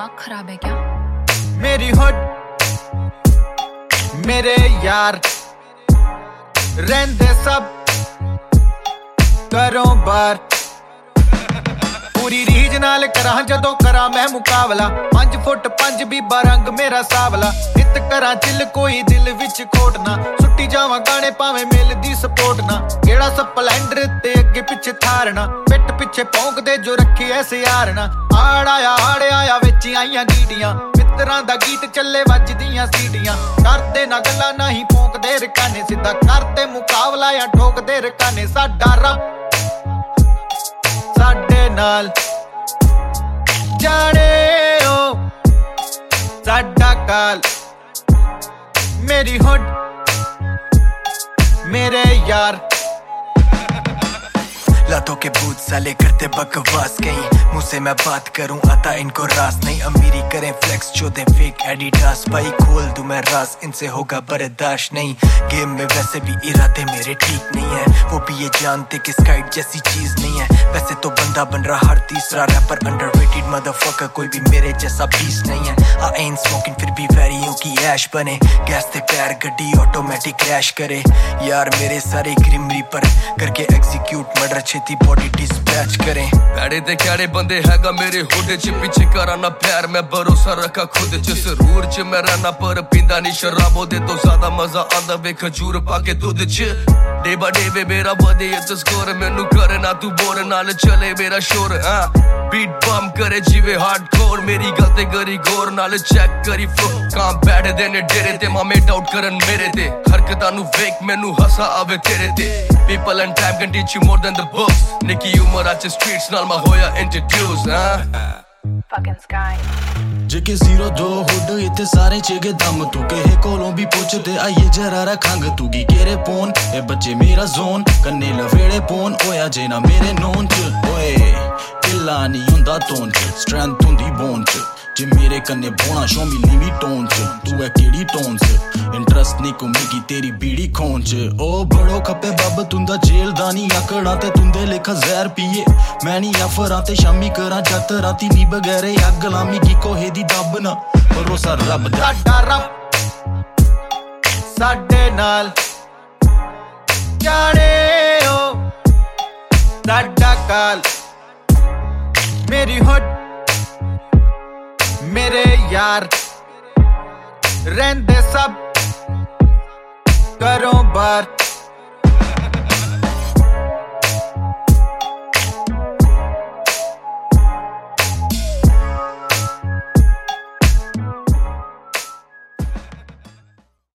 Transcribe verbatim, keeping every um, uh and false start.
दिमाग खराब है क्या? मेरी हुड मेरे यार रहंदे सब करो बार पूरी रीज नाल करा जदों करा मैं मुकाबला पंज फुट पंज बीबा रंग मेरा सावला इत करा चिल कोई दिल विच खोट ना सुट्टी जावां गाने भावें मिलदी सपोर्ट ना केड़ा स्पलेंडर ते अगे पिछे थारना पिट पिछे भौंकदे जो रखे ऐसे यारना आड़ आया आड़ आया विच आईयां डीडियां मित्रां दा गीत चले वजदियां सीडियां करदे ना गल्लां नहीं भौंकदे रकाने सीधा करदे मुकाबला या ठोकदे रकाने साडा रब साडे नाल जाने ओ साडा काल मेरी हुड मेरे यार लातों के भूत साले करते बकवास कहीं मुँह से मैं बात करूं आता इनको रास नहीं अमीरी करें फ्लेक्स जो दे फेक एडिडास भाई खोल दूं मैं रास इनसे होगा बर्दाश्त नहीं गेम में वैसे भी इरादे मेरे ठीक नहीं है वो भी ये जानते कि स्काइट जैसी चीज नहीं है वैसे तो बंदा बन रहा हर तीसरा रैपर अंडररेटेड मदरफकर कोई भी मेरे जैसा बीस नहीं है आई एंड स्मोकिंग फिर भी वैरियों की ऐश बने गैस ते पैर गड्डी ऑटोमेटिक क्रैश करे यार मेरे सारे ग्रिम रीपर करके एग्जीक्यूट मर्डर छेती बॉडी डिस्पैच करें पैड़े ते क्याड़े बंदे हैगा मेरे हुड च पीछे करा ना प्यार मैं भरोसा रखा खुद च जरूर च मैं रहना पर पींदा नहीं शराब दे तो ज्यादा मजा आंदा वे खजूर पाके दूध च डे बा डे वे मेरा बदे ये स्कोर मैनू करे ना तू बोर नाल चले मेरा शोर हां बीट बम करे जीवे हार्डकोर मेरी गलती करी गौर नाल चेक करी फ्लो काम बैठ देने डेरे ते मामे डाउट करन मेरे ते हरकतां नु वेख मैनू हसा आवे तेरे ते people and time can teach you more than the books Nicky humor at the streets नाल मैं होया introduce हां Fucking sky जिके जीरो दो हुड इत्थे सारे चेगे दम तू केहे कोलों भी पुछदे आइए जरा रखंग तू की केरे पोन ए बच्चे मेरा जोन कन्ने लवेड़े पोन होया जे ना मेरे नोन च ओए किला नहीं हुंदा तोन च स्ट्रेंथ हुंदी बोन च जे मेरे कन्ने बोना शो मी लीवी टोन च तू है केड़ी टोन च इंटरेस्ट नहीं घुमेगी तेरी बीड़ी खोन च ओ बड़ो खपे बब तुंदा जेल दा नी आकड़ा ते तुंदे लेखा जहर पिए मैं नी अफरां ते शामी करा जत राती नी बगैरे अग लामी की कोहे दी दब ना भरोसा रब दा साडा रब साडे नाल जाने ओ साडा काल मेरी हुड मेरे यार रहंदे सब करो बार